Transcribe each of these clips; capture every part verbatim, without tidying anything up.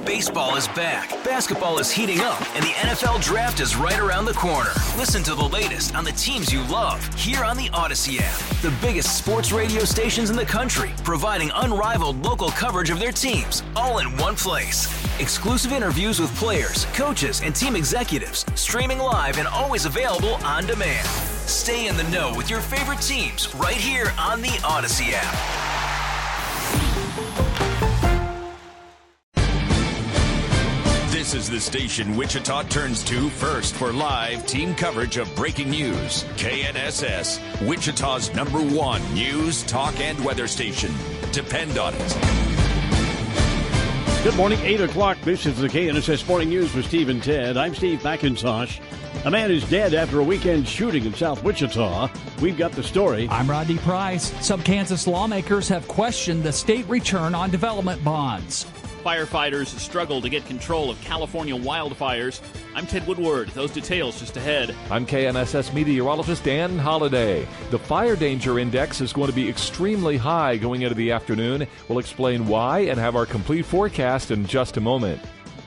Baseball is back, basketball is heating up, and the N F L Draft is right around the corner. Listen to the latest on the teams you love here on the Odyssey app. The biggest sports radio stations in the country, providing unrivaled local coverage of their teams, all in one place. Exclusive interviews with players, coaches, and team executives, streaming live and always available on demand. Stay in the know with your favorite teams right here on the Odyssey app. This is the station Wichita turns to first for live team coverage of breaking news. K N S S, Wichita's number one news, talk, and weather station. Depend on it. Good morning, eight o'clock. This is the K N S S Morning News with Steve and Ted. I'm Steve McIntosh. A man is dead after a weekend shooting in South Wichita. We've got the story. I'm Rodney Price. Some Kansas lawmakers have questioned the state return on development bonds. Firefighters struggle to get control of California wildfires. I'm Ted Woodward. Those details just ahead. I'm K N S S meteorologist Dan Holliday. The fire danger index is going to be extremely high going into the afternoon. We'll explain why and have our complete forecast in just a moment.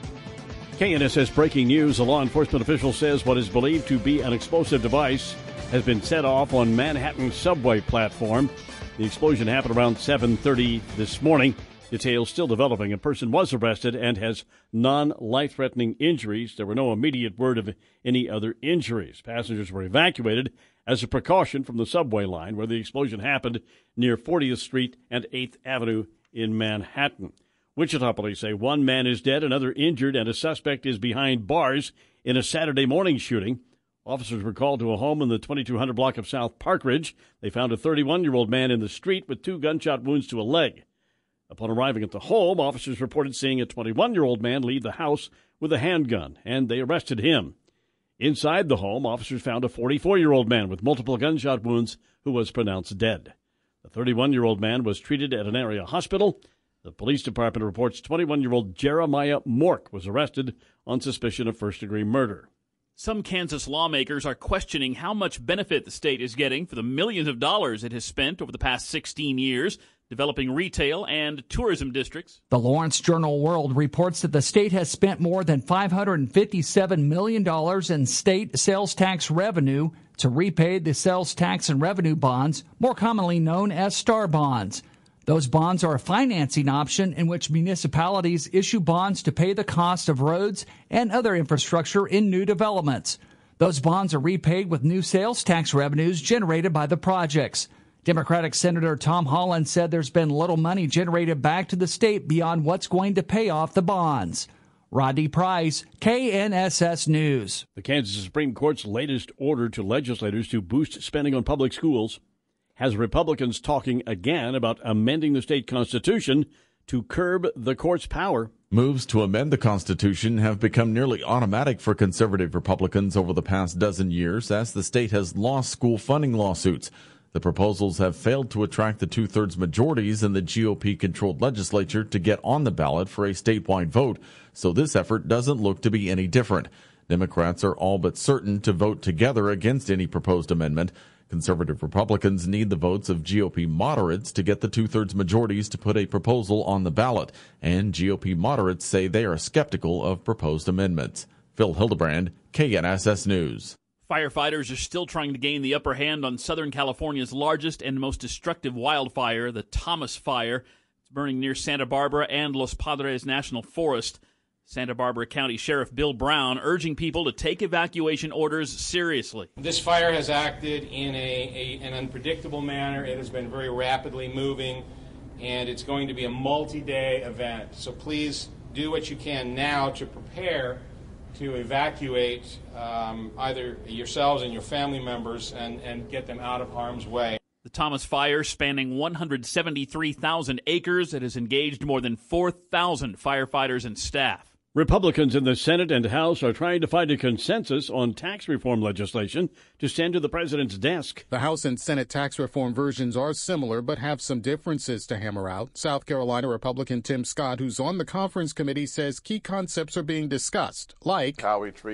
K N S S breaking news. A law enforcement official says what is believed to be an explosive device has been set off on Manhattan subway platform. The explosion happened around seven thirty this morning. Details still developing. A person was arrested and has non-life-threatening injuries. There were no immediate word of any other injuries. Passengers were evacuated as a precaution from the subway line where the explosion happened near fortieth Street and eighth Avenue in Manhattan. Wichita police say one man is dead, another injured, and a suspect is behind bars in a Saturday morning shooting. Officers were called to a home in the twenty-two hundred block of South Park Ridge. They found a thirty-one-year-old man in the street with two gunshot wounds to a leg. Upon arriving at the home, officers reported seeing a twenty-one-year-old man leave the house with a handgun, and they arrested him. Inside the home, officers found a forty-four-year-old man with multiple gunshot wounds who was pronounced dead. The thirty-one-year-old man was treated at an area hospital. The police department reports twenty-one-year-old Jeremiah Mork was arrested on suspicion of first-degree murder. Some Kansas lawmakers are questioning how much benefit the state is getting for the millions of dollars it has spent over the past sixteen years developing retail and tourism districts. The Lawrence Journal-World reports that the state has spent more than five hundred fifty-seven million dollars in state sales tax revenue to repay the sales tax and revenue bonds, more commonly known as STAR bonds. Those bonds are a financing option in which municipalities issue bonds to pay the cost of roads and other infrastructure in new developments. Those bonds are repaid with new sales tax revenues generated by the projects. Democratic Senator Tom Holland said there's been little money generated back to the state beyond what's going to pay off the bonds. Rodney Price, K N S S News. The Kansas Supreme Court's latest order to legislators to boost spending on public schools has Republicans talking again about amending the state constitution to curb the court's power. Moves to amend the Constitution have become nearly automatic for conservative Republicans over the past dozen years as the state has lost school funding lawsuits. The proposals have failed to attract the two-thirds majorities in the G O P-controlled legislature to get on the ballot for a statewide vote, so this effort doesn't look to be any different. Democrats are all but certain to vote together against any proposed amendment. Conservative Republicans need the votes of G O P moderates to get the two-thirds majorities to put a proposal on the ballot, and G O P moderates say they are skeptical of proposed amendments. Phil Hildebrand, K N S S News. Firefighters are still trying to gain the upper hand on Southern California's largest and most destructive wildfire, the Thomas Fire. It's burning near Santa Barbara and Los Padres National Forest. Santa Barbara County Sheriff Bill Brown urging people to take evacuation orders seriously. This fire has acted in a, a, an unpredictable manner. It has been very rapidly moving, and it's going to be a multi-day event. So please do what you can now to prepare to evacuate um, either yourselves and your family members and, and get them out of harm's way. The Thomas Fire, spanning one hundred seventy-three thousand acres, it has engaged more than four thousand firefighters and staff. Republicans in the Senate and House are trying to find a consensus on tax reform legislation to send to the president's desk. The House and Senate tax reform versions are similar but have some differences to hammer out. South Carolina Republican Tim Scott, who's on the conference committee, says key concepts are being discussed, like how we treat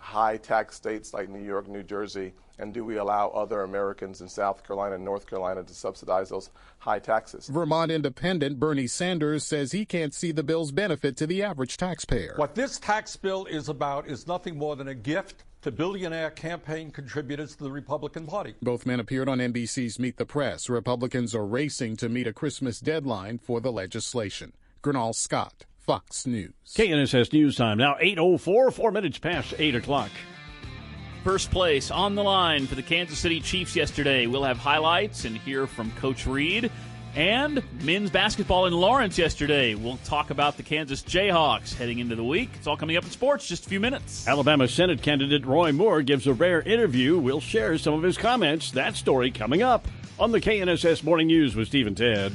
high tax states like New York, New Jersey, and do we allow other Americans in South Carolina and North Carolina to subsidize those high taxes? Vermont Independent Bernie Sanders says he can't see the bill's benefit to the average taxpayer. What this tax bill is about is nothing more than a gift to billionaire campaign contributors to the Republican Party. Both men appeared on N B C's Meet the Press. Republicans are racing to meet a Christmas deadline for the legislation. Gernal Scott, Fox News. K N S S News Time now eight oh four, four minutes past eight o'clock. First place on the line for the Kansas City Chiefs yesterday. We'll have highlights and hear from Coach Reed. And men's basketball in Lawrence yesterday. We'll talk about the Kansas Jayhawks heading into the week. It's all coming up in sports, just a few minutes. Alabama Senate candidate Roy Moore gives a rare interview. We'll share some of his comments. That story coming up on the K N S S Morning News with Steve and Ted.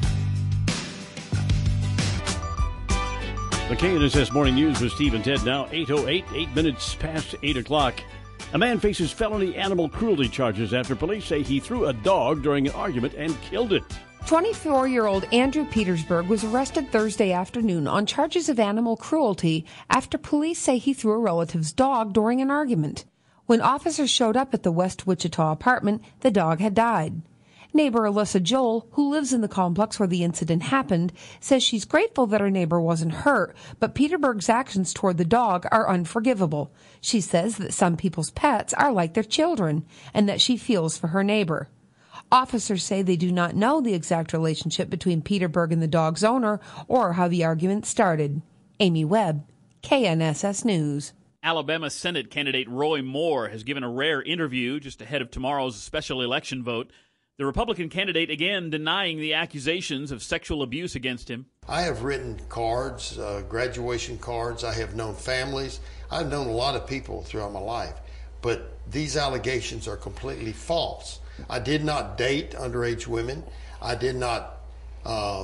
The K N S S Morning News with Steve and Ted now eight oh eight, eight minutes past eight o'clock. A man faces felony animal cruelty charges after police say he threw a dog during an argument and killed it. twenty-four-year-old Andrew Petersburg was arrested Thursday afternoon on charges of animal cruelty after police say he threw a relative's dog during an argument. When officers showed up at the West Wichita apartment, the dog had died. Neighbor Alyssa Joel, who lives in the complex where the incident happened, says she's grateful that her neighbor wasn't hurt, but Petersburg's actions toward the dog are unforgivable. She says that some people's pets are like their children, and that she feels for her neighbor. Officers say they do not know the exact relationship between Petersburg and the dog's owner or how the argument started. Amy Webb, K N S S News. Alabama Senate candidate Roy Moore has given a rare interview just ahead of tomorrow's special election vote. The Republican candidate again denying the accusations of sexual abuse against him. I have written cards, uh, graduation cards. I have known families. I've known a lot of people throughout my life. But these allegations are completely false. I did not date underage women. I did not uh,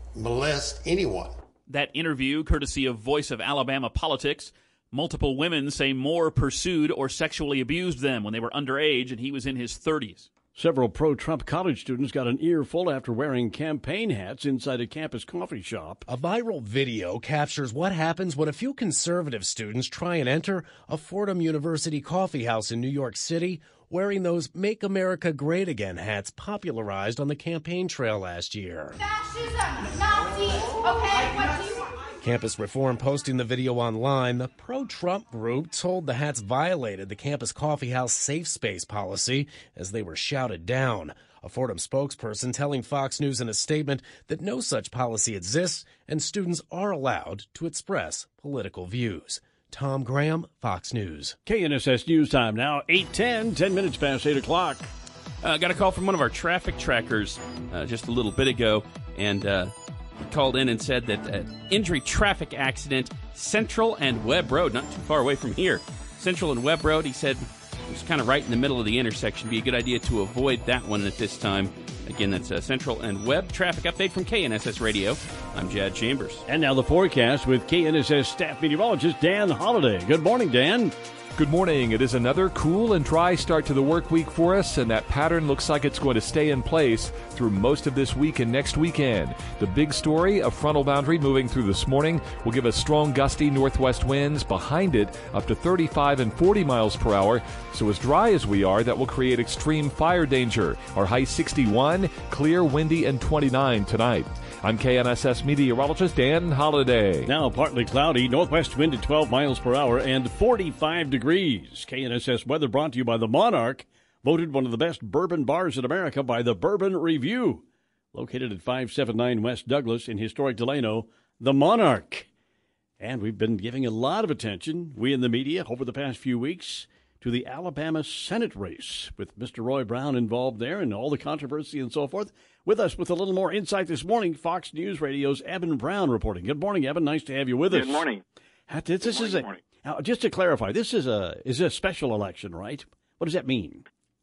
molest anyone. That interview, courtesy of Voice of Alabama Politics. Multiple women say Moore pursued or sexually abused them when they were underage and he was in his thirties. Several pro-Trump college students got an earful after wearing campaign hats inside a campus coffee shop. A viral video captures what happens when a few conservative students try and enter a Fordham University coffee house in New York City wearing those Make America Great Again hats popularized on the campaign trail last year. Fascism, Nazis, okay, what do you want? Campus Reform posting the video online. The pro-Trump group told the hats violated the campus coffeehouse safe space policy as they were shouted down. A Fordham spokesperson telling Fox News in a statement that no such policy exists and students are allowed to express political views. Tom Graham, Fox News. K N S S News Time now, eight ten, ten minutes past eight o'clock. I uh, got a call from one of our traffic trackers uh, just a little bit ago, and uh, he called in and said that uh, injury traffic accident, Central and Webb Road, not too far away from here. Central and Webb Road, he said, it was kind of right in the middle of the intersection. Be a good idea to avoid that one at this time. Again, that's uh, Central and Webb. Traffic update from K N S S Radio. I'm Jad Chambers. And now the forecast with K N S S staff meteorologist Dan Holliday. Good morning, Dan. Good morning. It is another cool and dry start to the work week for us, and that pattern looks like it's going to stay in place through most of this week and next weekend. The big story, a frontal boundary moving through this morning, will give us strong gusty northwest winds. Behind it, up to thirty-five and forty miles per hour. So as dry as we are, that will create extreme fire danger. Our high sixty-one, clear, windy, and twenty-nine tonight. I'm K N S S meteorologist Dan Holliday. Now partly cloudy, northwest wind at twelve miles per hour and forty-five degrees. K N S S weather brought to you by the Monarch, voted one of the best bourbon bars in America by the Bourbon Review. Located at five seventy-nine West Douglas in historic Delano, the Monarch. And we've been giving a lot of attention, we in the media, over the past few weeks, to the Alabama Senate race, with Mister Roy Brown involved there and all the controversy and so forth. With us with a little more insight this morning, Fox News Radio's Evan Brown reporting. Good morning, Evan. Nice to have you with us. Good morning. This, this Good morning, is a, morning. Now, just to clarify, this is a is a special election, right? What does that mean?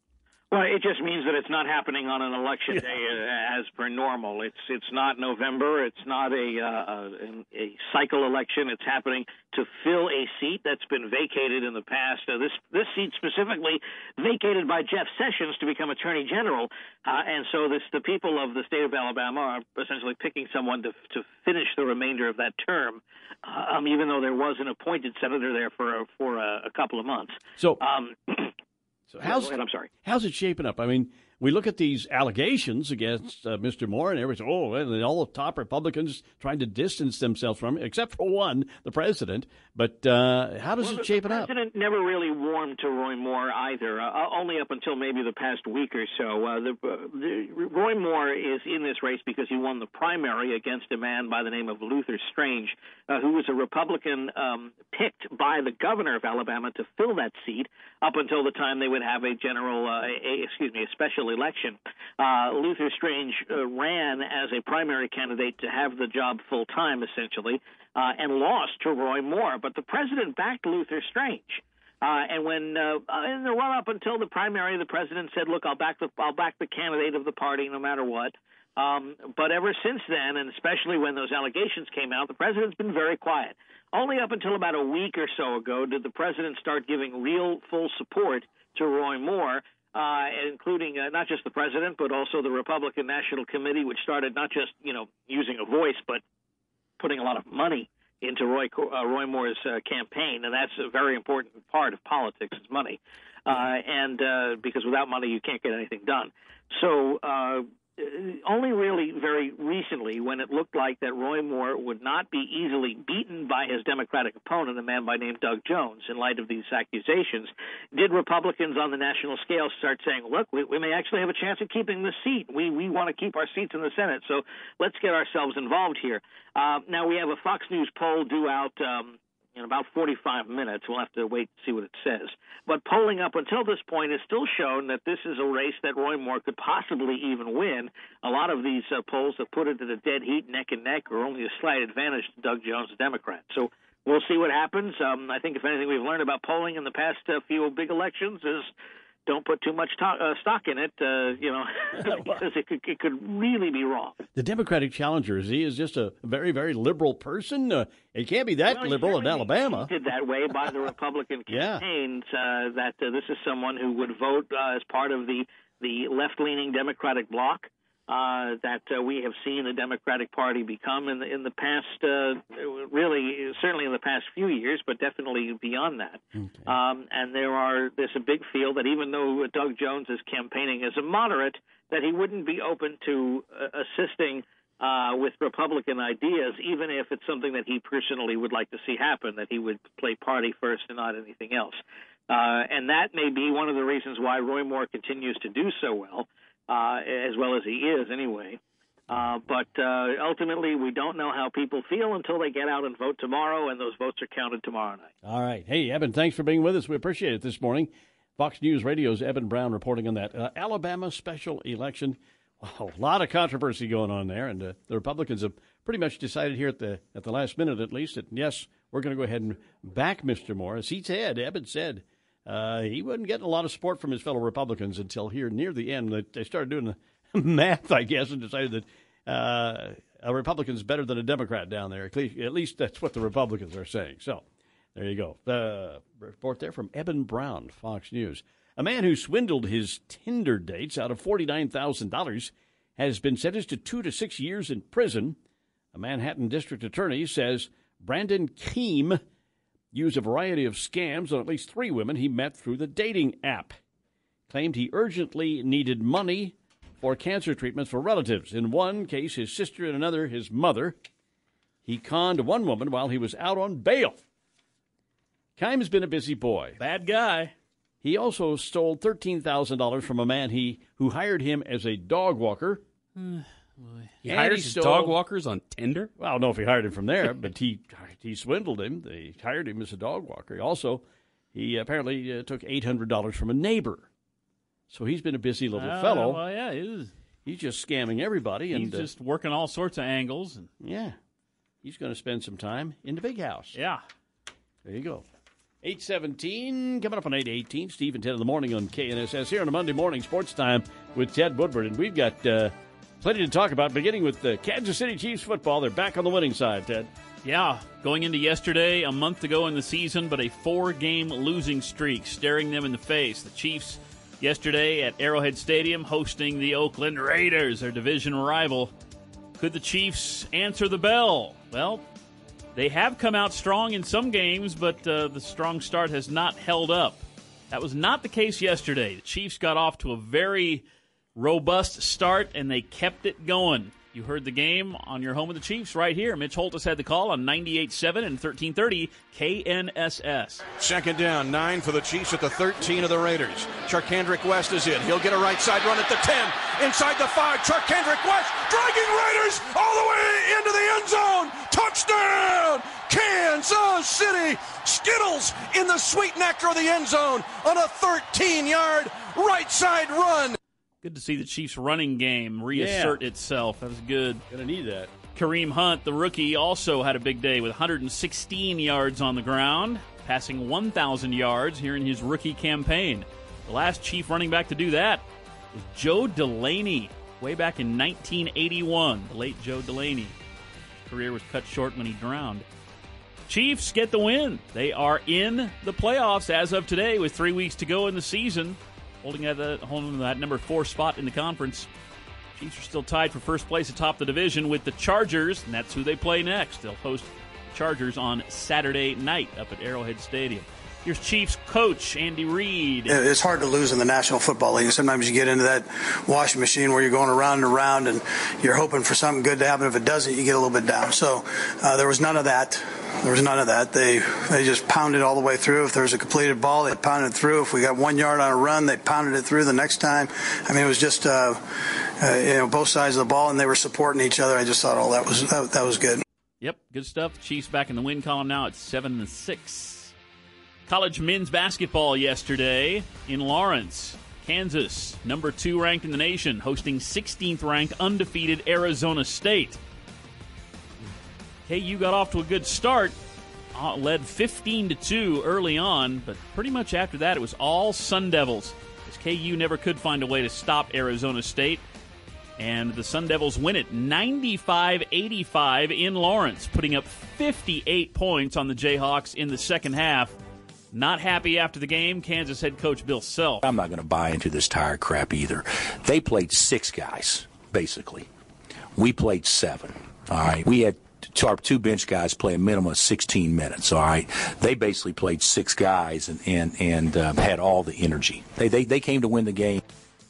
Well, it just means that it's not happening on an election yeah. day uh, as per normal. It's it's not November. It's not a, uh, a a cycle election. It's happening to fill a seat that's been vacated in the past. Uh, this this seat specifically vacated by Jeff Sessions to become Attorney General, uh, and so this the people of the state of Alabama are essentially picking someone to to finish the remainder of that term, uh, um, even though there was an appointed senator there for for a, a couple of months. So. Um, So how's, I'm sorry. How's it shaping up? I mean, we look at these allegations against uh, Mister Moore, and everyone's, oh, and all the top Republicans trying to distance themselves from him, except for one, the president. But uh, how does well, it shape it up? up? The president never really warmed to Roy Moore either, uh, only up until maybe the past week or so. Uh, the, uh, the, Roy Moore is in this race because he won the primary against a man by the name of Luther Strange, uh, who was a Republican um, picked by the governor of Alabama to fill that seat up until the time they would have a general, uh, a, excuse me, a special election. Uh, Luther Strange uh, ran as a primary candidate to have the job full time, essentially, uh, and lost to Roy Moore. But the president backed Luther Strange. Uh, and when uh, in the run up until the primary, the president said, "Look, I'll back the I'll back the candidate of the party no matter what." Um, but ever since then, and especially when those allegations came out, the president's been very quiet. Only up until about a week or so ago did the president start giving real full support to Roy Moore, uh, including uh, not just the president, but also the Republican National Committee, which started not just, you know, using a voice, but putting a lot of money into Roy, uh, Roy Moore's uh, campaign. And that's a very important part of politics, is money. Uh, and uh, because without money, you can't get anything done. So uh only really very recently, when it looked like that Roy Moore would not be easily beaten by his Democratic opponent, a man by name Doug Jones, in light of these accusations, did Republicans on the national scale start saying, look, we, we may actually have a chance of keeping the seat. We we want to keep our seats in the Senate, so let's get ourselves involved here. Uh, now, we have a Fox News poll due out um, in about forty-five minutes. We'll have to wait to see what it says. But polling up until this point has still shown that this is a race that Roy Moore could possibly even win. A lot of these uh, polls have put it at a dead heat, neck and neck, or only a slight advantage to Doug Jones, the Democrat. So we'll see what happens. Um, I think if anything we've learned about polling in the past uh, few big elections is don't put too much to- uh, stock in it, uh, you know, because it could, it could really be wrong. The Democratic challenger, is he is just a very, very liberal person? Uh, it can't be that well, liberal in Alabama. Painted that way by the Republican campaigns, yeah. uh, that uh, this is someone who would vote uh, as part of the, the left-leaning Democratic bloc uh, that uh, we have seen the Democratic Party become in the, in the past, uh, really, certainly in the past few years, but definitely beyond that. Okay. Um, and there are there's a big field that even though Doug Jones is campaigning as a moderate, that he wouldn't be open to uh, assisting uh, with Republican ideas, even if it's something that he personally would like to see happen, that he would play party first and not anything else. Uh, and that may be one of the reasons why Roy Moore continues to do so well. Uh, as well as he is anyway. Uh, but uh, ultimately, we don't know how people feel until they get out and vote tomorrow, and those votes are counted tomorrow night. All right. Hey, Eben, thanks for being with us. We appreciate it this morning. Fox News Radio's Eben Brown reporting on that uh, Alabama special election. Wow, a lot of controversy going on there, and uh, the Republicans have pretty much decided here at the at the last minute, at least, that, yes, we're going to go ahead and back Mister Moore. As he said, Eben said, Uh, he wasn't getting a lot of support from his fellow Republicans until here near the end. They started doing the math, I guess, and decided that uh, a Republican's better than a Democrat down there. At least, at least that's what the Republicans are saying. So there you go. The report there from Eben Brown, Fox News. A man who swindled his Tinder dates out of forty-nine thousand dollars has been sentenced to two to six years in prison. A Manhattan district attorney says Brandon Keem used a variety of scams on at least three women he met through the dating app. Claimed he urgently needed money for cancer treatments for relatives. In one case, his sister, and another, his mother. He conned one woman while he was out on bail. Keim's been a busy boy. Bad guy. He also stole thirteen thousand dollars from a man he who hired him as a dog walker. He hires his dog walkers on Tinder? Well, I don't know if he hired him from there, but he he swindled him. They hired him as a dog walker. He also, he apparently uh, took eight hundred dollars from a neighbor. So he's been a busy little uh, fellow. Well, yeah, he is. He's just scamming everybody. He's and uh, just working all sorts of angles. And yeah. He's going to spend some time in the big house. Yeah. There you go. eight seventeen, coming up on eight eighteen. Steve and Ted in the morning on K N S S here on a Monday morning sports time with Ted Woodward. And we've got uh, plenty to talk about, beginning with the Kansas City Chiefs football. They're back on the winning side, Ted. Yeah, going into yesterday, a month ago in the season, but a four-game losing streak staring them in the face. The Chiefs yesterday at Arrowhead Stadium hosting the Oakland Raiders, their division rival. Could the Chiefs answer the bell? Well, they have come out strong in some games, but uh, the strong start has not held up. That was not the case yesterday. The Chiefs got off to a very robust start, and they kept it going. You heard the game on your home of the Chiefs right here. Mitch Holtis had the call on ninety-eight point seven and thirteen thirty K N S S. Second down, nine for the Chiefs at the thirteen of the Raiders. Charkandrick West is in. He'll get a right side run at the ten. Inside the five, Charkandrick West dragging Raiders all the way into the end zone. Touchdown! Kansas City! Skittles in the sweet nectar of the end zone on a thirteen-yard right side run. Good to see the Chiefs' running game reassert yeah. itself. That was good. Gonna need that. Kareem Hunt, the rookie, also had a big day with one hundred sixteen yards on the ground, passing one thousand yards here in his rookie campaign. The last Chief running back to do that was Joe Delaney, way back in nineteen eighty-one. The late Joe Delaney. His career was cut short when he drowned. Chiefs get the win. They are in the playoffs as of today with three weeks to go in the season. Holding at the, holding that number four spot in the conference. Chiefs are still tied for first place atop the division with the Chargers, and that's who they play next. They'll host the Chargers on Saturday night up at Arrowhead Stadium. Here's Chiefs coach Andy Reid. It's hard to lose in the National Football League. Sometimes you get into that washing machine where you're going around and around, and you're hoping for something good to happen. If it doesn't, you get a little bit down. So uh, there was none of that. There was none of that. They they just pounded all the way through. If there was a completed ball, they pounded it through. If we got one yard on a run, they pounded it through the next time. I mean, it was just uh, uh, you know both sides of the ball, and they were supporting each other. I just thought, oh, that was that, that was good. Yep, good stuff. The Chiefs back in the win column now at seven and six. College men's basketball yesterday in Lawrence, Kansas, number two ranked in the nation, hosting sixteenth ranked undefeated Arizona State. K U got off to a good start, uh, led fifteen to two early on, but pretty much after that it was all Sun Devils, as K U never could find a way to stop Arizona State. And the Sun Devils win it ninety-five eighty-five in Lawrence, putting up fifty-eight points on the Jayhawks in the second half. Not happy after the game, Kansas head coach Bill Self. I'm not going to buy into this tire crap either. They played six guys, basically. We played seven, all right? We had our two bench guys play a minimum of sixteen minutes, all right? They basically played six guys and, and, and um, had all the energy. They, they, they came to win the game.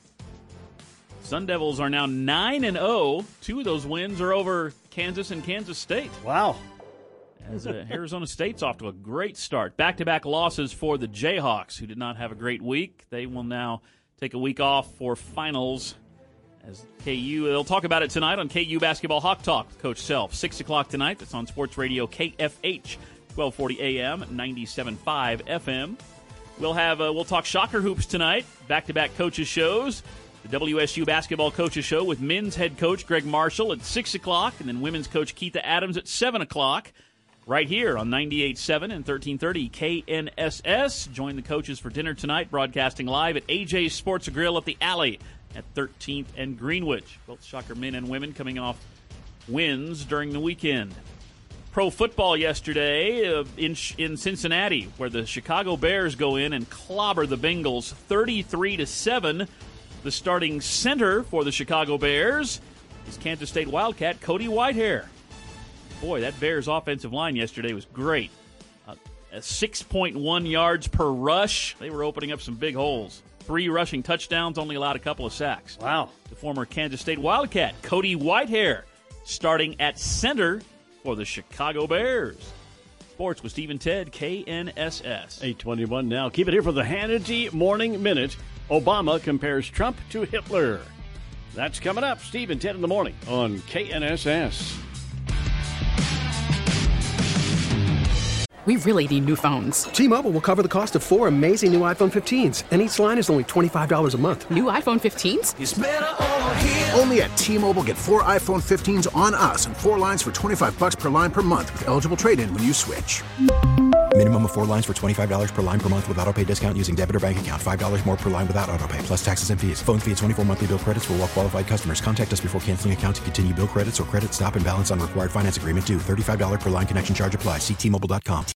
Sun Devils are now nine and oh. Two of those wins are over Kansas and Kansas State. Wow. As uh, Arizona State's off to a great start. Back-to-back losses for the Jayhawks, who did not have a great week. They will now take a week off for finals. As K U, they'll talk about it tonight on K U Basketball Hawk Talk. Coach Self, six o'clock tonight. That's on Sports Radio K F H, twelve forty A M, ninety-seven point five F M. We'll have uh, we'll talk Shocker Hoops tonight. Back-to-back coaches shows. The W S U Basketball Coaches Show with men's head coach Greg Marshall at six o'clock, and then women's coach Keitha Adams at seven o'clock. Right here on ninety-eight point seven and thirteen thirty K N S S. Join the coaches for dinner tonight, broadcasting live at A J's Sports Grill at the Alley at thirteenth and Greenwich. Both Shocker men and women coming off wins during the weekend. Pro football yesterday uh, in in Cincinnati, where the Chicago Bears go in and clobber the Bengals thirty-three to seven. The starting center for the Chicago Bears is Kansas State Wildcat Cody Whitehair. Boy, that Bears offensive line yesterday was great. Uh, six point one yards per rush. They were opening up some big holes. Three rushing touchdowns, only allowed a couple of sacks. Wow. The former Kansas State Wildcat, Cody Whitehair, starting at center for the Chicago Bears. Sports with Steve and Ted, K N S S. eight twenty-one now. Keep it here for the Hannity Morning Minute. Obama compares Trump to Hitler. That's coming up. Steve and Ted in the morning on K N S S. We really need new phones. T-Mobile will cover the cost of four amazing new iPhone fifteens, and each line is only twenty-five dollars a month. New iPhone fifteens? It's better over here. Only at T-Mobile, get four iPhone fifteens on us and four lines for twenty-five dollars per line per month with eligible trade-in when you switch. Minimum of four lines for twenty-five dollars per line per month with autopay discount using debit or bank account. five dollars more per line without autopay, plus taxes and fees. Phone fee at twenty-four monthly bill credits for well qualified customers. Contact us before canceling account to continue bill credits or credit stop and balance on required finance agreement due. thirty-five dollars per line connection charge applies. See T Mobile dot com.